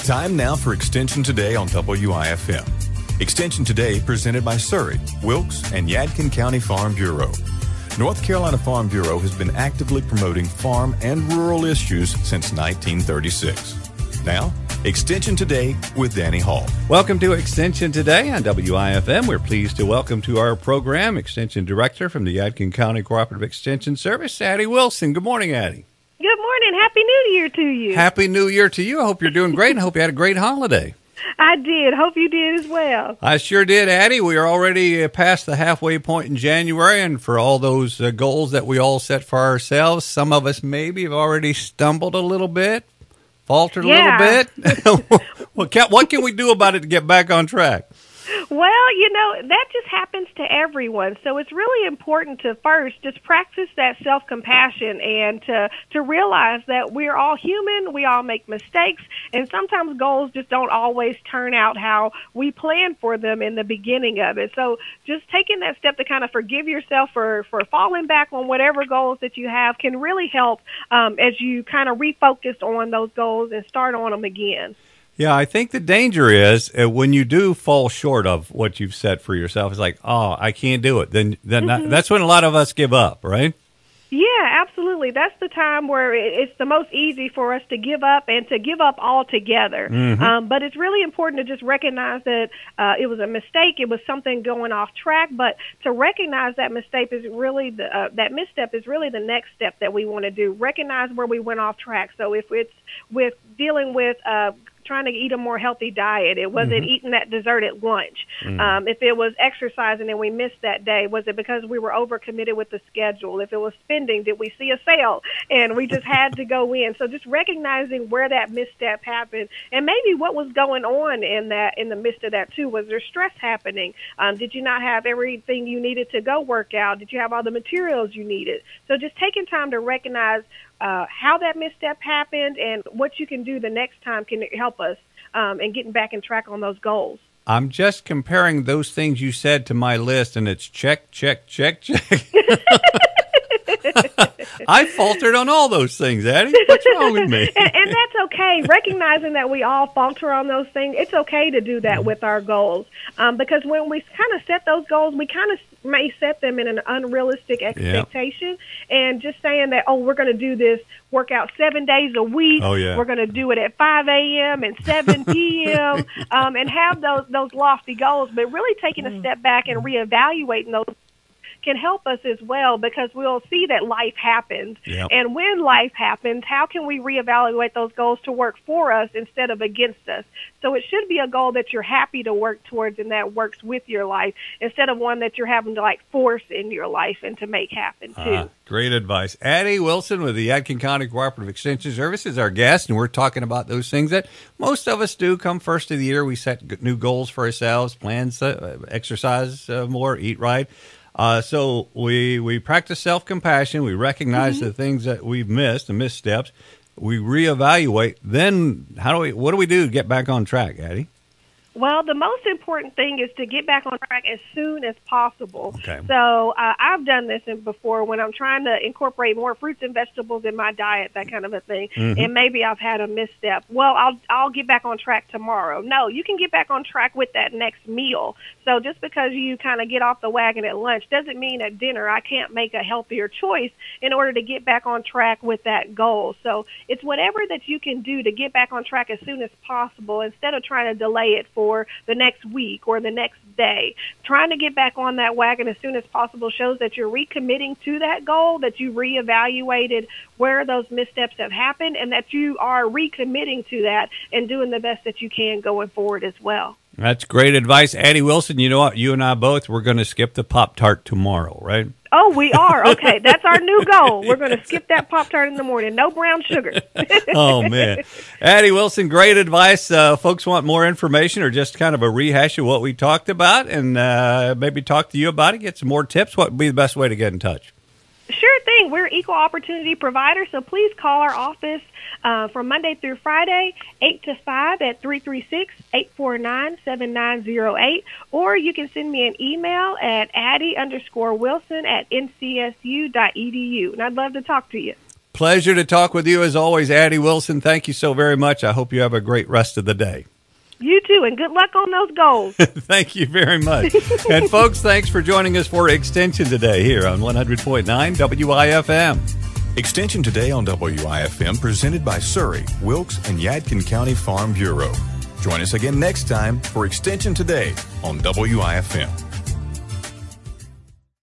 Time now for Extension Today on WIFM. Extension Today presented by Surrey, Wilkes, and Yadkin County Farm Bureau. North Carolina Farm Bureau has been actively promoting farm and rural issues since 1936. Now, Extension Today with Danny Hall. Welcome to Extension Today on WIFM. We're pleased to welcome to our program Extension Director from the Yadkin County Cooperative Extension Service, Addie Wilson. Good morning, Addie. Good morning. Happy New Year to you. Happy New Year to you. I hope you're doing great and hope you had a great holiday. I did. Hope you did as well. I sure did, Addie. We are already past the halfway point in January, and for all those goals that we all set for ourselves, some of us maybe have already stumbled a little bit, faltered a little bit. What can we do about it to get back on track? Well, that just happens to everyone. So it's really important to first just practice that self-compassion and to realize that we're all human, we all make mistakes, and sometimes goals just don't always turn out how we plan for them in the beginning of it. So just taking that step to kind of forgive yourself for falling back on whatever goals that you have can really help as you kind of refocus on those goals and start on them again. Yeah, I think the danger is when you do fall short of what you've set for yourself, it's like, oh, I can't do it. Then that's when a lot of us give up, right? Yeah, absolutely. That's the time where it's the most easy for us to give up and to give up altogether. Mm-hmm. But it's really important to just recognize that it was a mistake. It was something going off track. But to recognize that mistake is really that misstep is really the next step that we want to do. Recognize where we went off track. So if it's with dealing with trying to eat a more healthy diet, it wasn't eating that dessert at lunch. If it was exercising and we missed that day, was it because we were overcommitted with the schedule? If it was spending, did we see a sale and we just had to go in? So just recognizing where that misstep happened and maybe what was going on in the midst of that too. Was there stress happening? Did you not have everything you needed to go work out? Did you have all the materials you needed? So just taking time to recognize how that misstep happened and what you can do the next time can help us in getting back in track on those goals. I'm just comparing those things you said to my list, and it's check, check, check, check. I faltered on all those things, Addie. What's wrong with me? and that's okay. Recognizing that we all falter on those things, it's okay to do that with our goals. Because when we kind of set those goals, we kind of may set them in an unrealistic expectation. And just saying that, we're going to do this workout 7 days a week. Oh, yeah. We're going to do it at 5 a.m. and 7 p.m. And have those lofty goals, but really taking a step back and reevaluating those can help us as well, because we'll see that life happens. Yep. And when life happens, how can we reevaluate those goals to work for us instead of against us? So it should be a goal that you're happy to work towards and that works with your life instead of one that you're having to force in your life and to make happen too. Great advice. Addie Wilson with the Yadkin County Cooperative Extension Service is our guest, and we're talking about those things that most of us do come first of the year. We set new goals for ourselves, plans, exercise more, eat right. So we practice self-compassion. We recognize the things that we've missed, the missteps. We reevaluate. Then what do we do to get back on track, Addie? Well, the most important thing is to get back on track as soon as possible. Okay. So I've done this before when I'm trying to incorporate more fruits and vegetables in my diet, that kind of a thing, and maybe I've had a misstep. Well, I'll get back on track tomorrow. No, you can get back on track with that next meal. So just because you kind of get off the wagon at lunch doesn't mean at dinner I can't make a healthier choice in order to get back on track with that goal. So it's whatever that you can do to get back on track as soon as possible instead of trying to delay it for the next week or the next day. Trying to get back on that wagon as soon as possible shows that you're recommitting to that goal, that you reevaluated where those missteps have happened, and that you are recommitting to that and doing the best that you can going forward as well. That's great advice. Addie Wilson, you know what? You and I both, we're going to skip the Pop-Tart tomorrow, right? Oh, we are. Okay, that's our new goal. We're going to skip that Pop-Tart in the morning. No brown sugar. Oh, man. Addie Wilson, great advice. Folks want more information or just kind of a rehash of what we talked about and maybe talk to you about it, get some more tips. What would be the best way to get in touch? Sure thing. We're equal opportunity providers, so please call our office from Monday through Friday, 8 to 5 at 336-849-7908, or you can send me an email at addie_wilson@ncsu.edu, and I'd love to talk to you. Pleasure to talk with you as always, Addie Wilson. Thank you so very much. I hope you have a great rest of the day. You too, and good luck on those goals. Thank you very much. And folks, thanks for joining us for Extension Today here on 100.9 WIFM. Extension Today on WIFM presented by Surrey, Wilkes, and Yadkin County Farm Bureau. Join us again next time for Extension Today on WIFM.